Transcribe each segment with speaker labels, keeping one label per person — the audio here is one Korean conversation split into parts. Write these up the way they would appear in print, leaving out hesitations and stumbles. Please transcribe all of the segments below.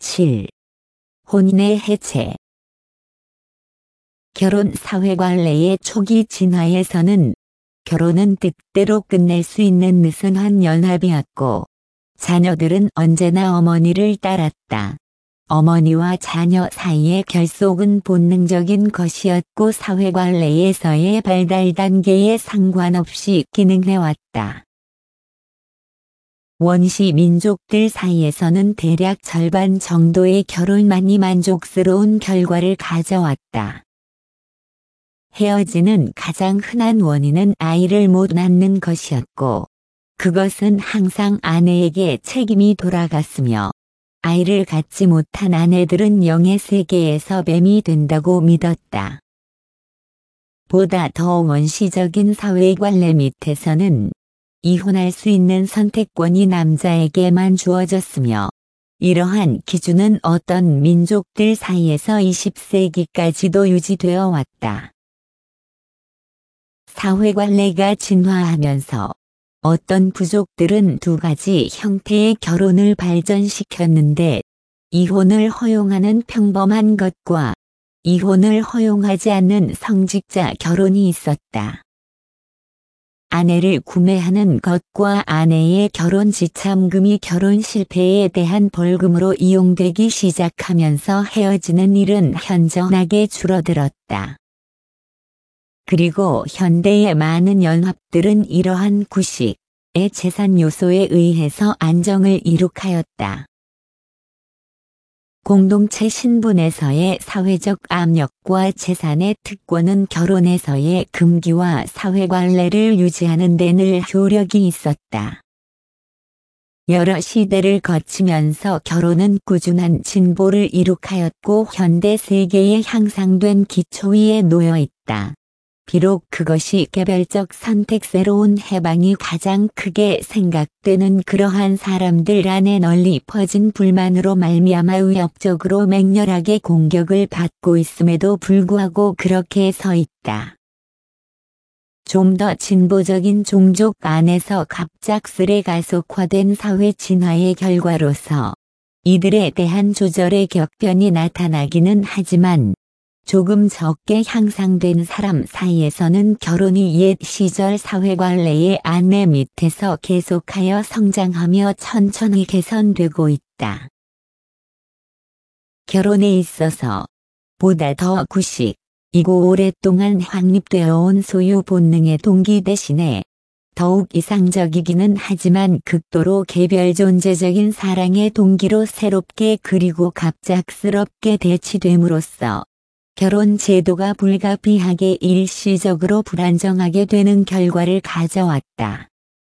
Speaker 1: 7. 혼인의 해체. 결혼 사회관례의 초기 진화에서는 결혼은 뜻대로 끝낼 수 있는 느슨한 연합이었고 자녀들은 언제나 어머니를 따랐다. 어머니와 자녀 사이의 결속은 본능적인 것이었고 사회관례에서의 발달 단계에 상관없이 기능해왔다. 원시 민족들 사이에서는 대략 절반 정도의 결혼만이 만족스러운 결과를 가져왔다. 헤어지는 가장 흔한 원인은 아이를 못 낳는 것이었고 그것은 항상 아내에게 책임이 돌아갔으며 아이를 갖지 못한 아내들은 영의 세계에서 뱀이 된다고 믿었다. 보다 더 원시적인 사회관례 밑에서는 이혼할 수 있는 선택권이 남자에게만 주어졌으며 이러한 기준은 어떤 민족들 사이에서 20세기까지도 유지되어 왔다. 사회관례가 진화하면서 어떤 부족들은 두 가지 형태의 결혼을 발전시켰는데 이혼을 허용하는 평범한 것과 이혼을 허용하지 않는 성직자 결혼이 있었다. 아내를 구매하는 것과 아내의 결혼 지참금이 결혼 실패에 대한 벌금으로 이용되기 시작하면서 헤어지는 일은 현저하게 줄어들었다. 그리고 현대의 많은 연합들은 이러한 구식의 재산 요소에 의해서 안정을 이룩하였다. 공동체 신분에서의 사회적 압력과 재산의 특권은 결혼에서의 금기와 사회관례를 유지하는 데 늘 효력이 있었다. 여러 시대를 거치면서 결혼은 꾸준한 진보를 이룩하였고 현대 세계의 향상된 기초 위에 놓여 있다. 비록 그것이 개별적 선택새로운 해방이 가장 크게 생각되는 그러한 사람들 안에 널리 퍼진 불만으로 말미암아 위협적으로 맹렬하게 공격을 받고 있음에도 불구하고 그렇게 서 있다. 좀 더 진보적인 종족 안에서 갑작스레 가속화된 사회 진화의 결과로서 이들에 대한 조절의 격변이 나타나기는 하지만 조금 적게 향상된 사람 사이에서는 결혼이 옛 시절 사회관례의 안내 밑에서 계속하여 성장하며 천천히 개선되고 있다. 결혼에 있어서 보다 더 구식이고 오랫동안 확립되어 온 소유 본능의 동기 대신에 더욱 이상적이기는 하지만 극도로 개별 존재적인 사랑의 동기로 새롭게 그리고 갑작스럽게 대치됨으로써 결혼 제도가 불가피하게 일시적으로 불안정하게 되는 결과를 가져왔다.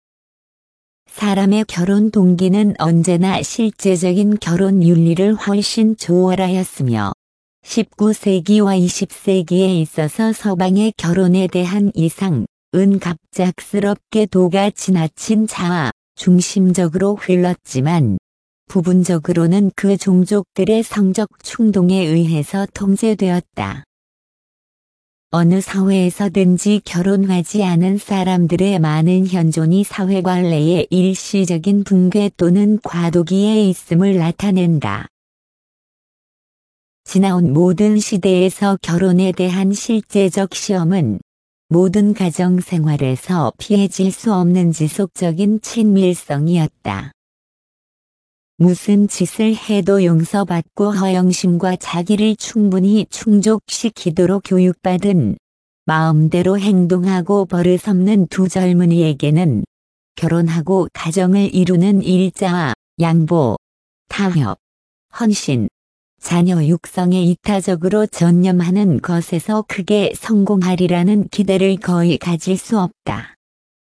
Speaker 1: 사람의 결혼 동기는 언제나 실제적인 결혼 윤리를 훨씬 초월하였으며 19세기와 20세기에 있어서 서방의 결혼에 대한 이상은 갑작스럽게 도가 지나친 자아 중심적으로 흘렀지만 부분적으로는 그 종족들의 성적 충동에 의해서 통제되었다. 어느 사회에서든지 결혼하지 않은 사람들의 많은 현존이 사회관례의 일시적인 붕괴 또는 과도기에 있음을 나타낸다. 지나온 모든 시대에서 결혼에 대한 실제적 시험은 모든 가정생활에서 피해질 수 없는 지속적인 친밀성이었다. 무슨 짓을 해도 용서받고 허영심과 자기를 충분히 충족시키도록 교육받은 마음대로 행동하고 버릇없는 두 젊은이에게는 결혼하고 가정을 이루는 일자와 양보, 타협, 헌신, 자녀 육성에 이타적으로 전념하는 것에서 크게 성공하리라는 기대를 거의 가질 수 없다.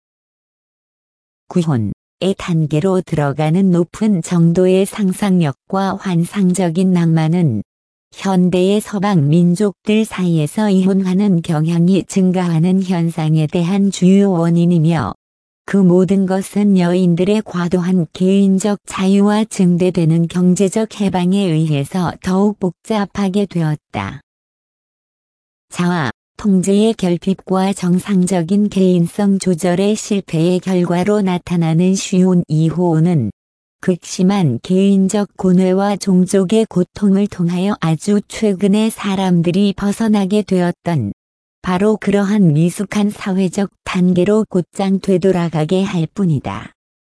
Speaker 1: 구혼의 단계로 들어가는 높은 정도의 상상력과 환상적인 낭만은 현대의 서방 민족들 사이에서 이혼하는 경향이 증가하는 현상에 대한 주요 원인이며 그 모든 것은 여인들의 과도한 개인적 자유와 증대되는 경제적 해방에 의해서 더욱 복잡하게 되었다. 자아, 통제의 결핍과 정상적인 개인성 조절의 실패의 결과로 나타나는 쉬운 이혼은 극심한 개인적 고뇌와 종족의 고통을 통하여 아주 최근에 사람들이 벗어나게 되었던 바로 그러한 미숙한 사회적 단계로 곧장 되돌아가게 할 뿐이다.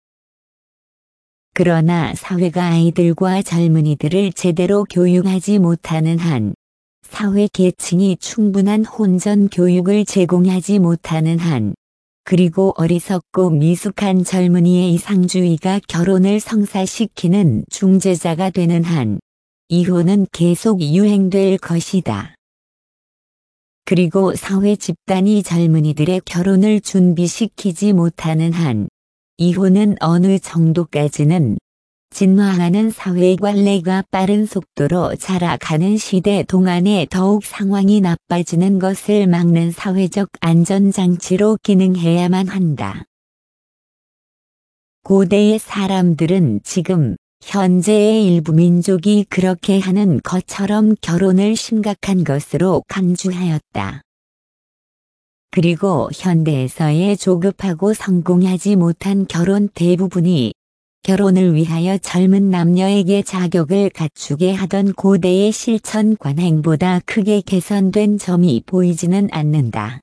Speaker 1: 그러나 사회가 아이들과 젊은이들을 제대로 교육하지 못하는 한, 사회 계층이 충분한 혼전 교육을 제공하지 못하는 한, 그리고 어리석고 미숙한 젊은이의 이상주의가 결혼을 성사시키는 중재자가 되는 한, 이혼은 계속 유행될 것이다. 그리고 사회 집단이 젊은이들의 결혼을 준비시키지 못하는 한, 이혼은 어느 정도까지는 진화하는 사회 관례가 빠른 속도로 자라가는 시대 동안에 더욱 상황이 나빠지는 것을 막는 사회적 안전장치로 기능해야만 한다. 고대의 사람들은 지금 현재의 일부 민족이 그렇게 하는 것처럼 결혼을 심각한 것으로 간주하였다. 그리고 현대에서의 조급하고 성공하지 못한 결혼 대부분이 결혼을 위하여 젊은 남녀에게 자격을 갖추게 하던 고대의 실천 관행보다 크게 개선된 점이 보이지는 않는다.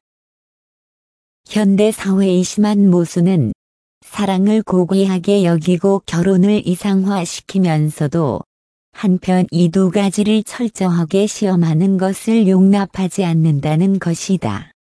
Speaker 1: 현대 사회의 심한 모순은 사랑을 고귀하게 여기고 결혼을 이상화시키면서도 한편 이 두 가지를 철저하게 시험하는 것을 용납하지 않는다는 것이다.